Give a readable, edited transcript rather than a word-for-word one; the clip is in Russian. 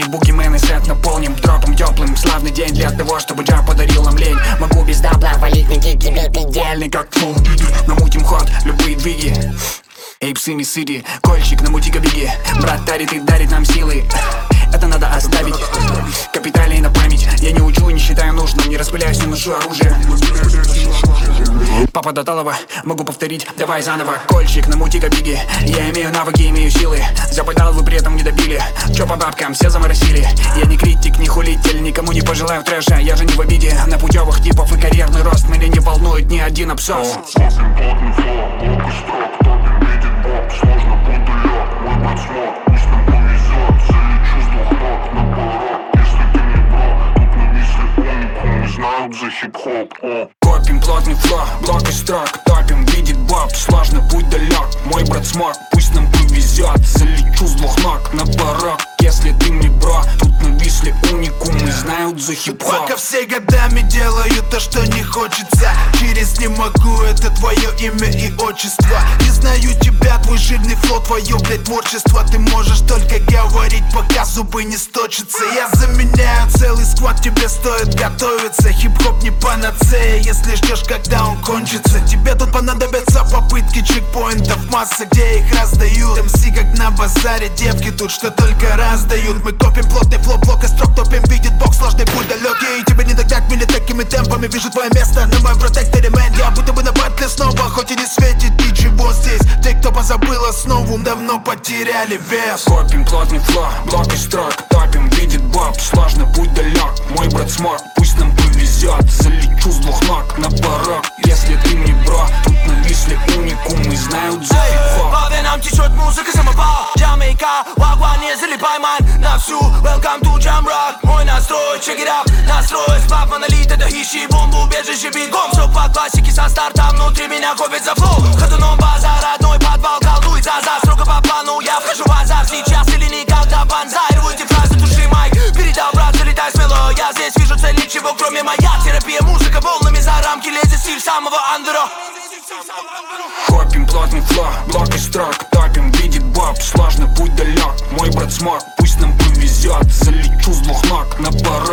бугимены, сет наполним дропом теплым. Славный день для того, чтобы джа подарил нам лень. Могу без дабла валить на кик, тебе идеальный как фул. Намутим ход, любые двиги. Эйпсими Сити, кольчик на мутика беги. Брат дарит и дарит нам силы. Это надо оставить. Капиталей на память. Я не учу и не считаю нужным. Не распыляюсь, не ношу оружие. Папа Доталова, могу повторить, давай заново. Кольчик на мутика беги. Я имею навыки, имею силы. Западал, вы при этом не добили. Чё по бабкам, все заморосили. Я не критик, не хулитель, никому не пожелаю трэша. Я же не в обиде на путевых типов и карьерный рост. Меня не волнует ни один абсос. Сложно подуляк, мой брат смог, пусть нам повезет. Залечу с двух ног на барак. Если ты не брат, тут нависли уникум, не знают за хип-хоп. Копим плотный фло, блок из строк. Топим, видит боб, сложно путь далек. Мой брат смог, пусть нам повезет. Залечу с двух ног на барак. Если ты не бро, тут нависли уникумы, знают за хип-хоп. Пока все годами делаю то, что не хочется. Через не могу, это твое имя и отчество. Не знаю тебя, твой жирный флоу, твое, блядь, творчество. Ты можешь только говорить, пока зубы не сточатся. Я заменяю целый сквад, тебе стоит готовиться. Хип-хоп не панацея, если ждешь, когда он кончится. Тебе тут понадобятся попытки чекпоинтов, масса, где их раздают. МС как на базаре, девки тут что только раздают. Мы копим плотный флоу, блок из строк, топим, видит бог, сложный путь далекий. И тебе не догнать меня такими темпами. Вижу твое место на моем протекторе, мэн. Я будто бы на батле снова, хоть и не светит ничего здесь. Те, кто позабыл основу, давно потеряли вес. Копим плотный фло, блок из строк. Топим, видит боб, сложный путь далек. Мой брат смог, пусть нам повезет. Залечу с двух ног на порог. Если ты не бро, тут нависли уникумы, знают за хип-хоп. По венам течет музыка, самопал. Джамайка, вагван, не залипай, ман. На всю, welcome to Jam Rock. Мой настрой, check it out. Настрой, сплав, монолит, это ищи бомбу, убежище, битком. Все по классике со старта, внутри меня копится флоу. Ходуном базар, родной подвал, колдует за строго по плану. Я вхожу в азарт, сейчас или никогда, банзай. Рвуйте фразы, туши майк. Передал, брат, залетай смело. Я здесь вижу цель, ничего кроме моя терапия. Музыка волнами за рамки лезет, стиль самого андера. Копим плотный фло, блок из строк. Топим, видит боб, сложный путь далек. Мой брат смог, пусть нам повезет. Залечу с двух ног на порог.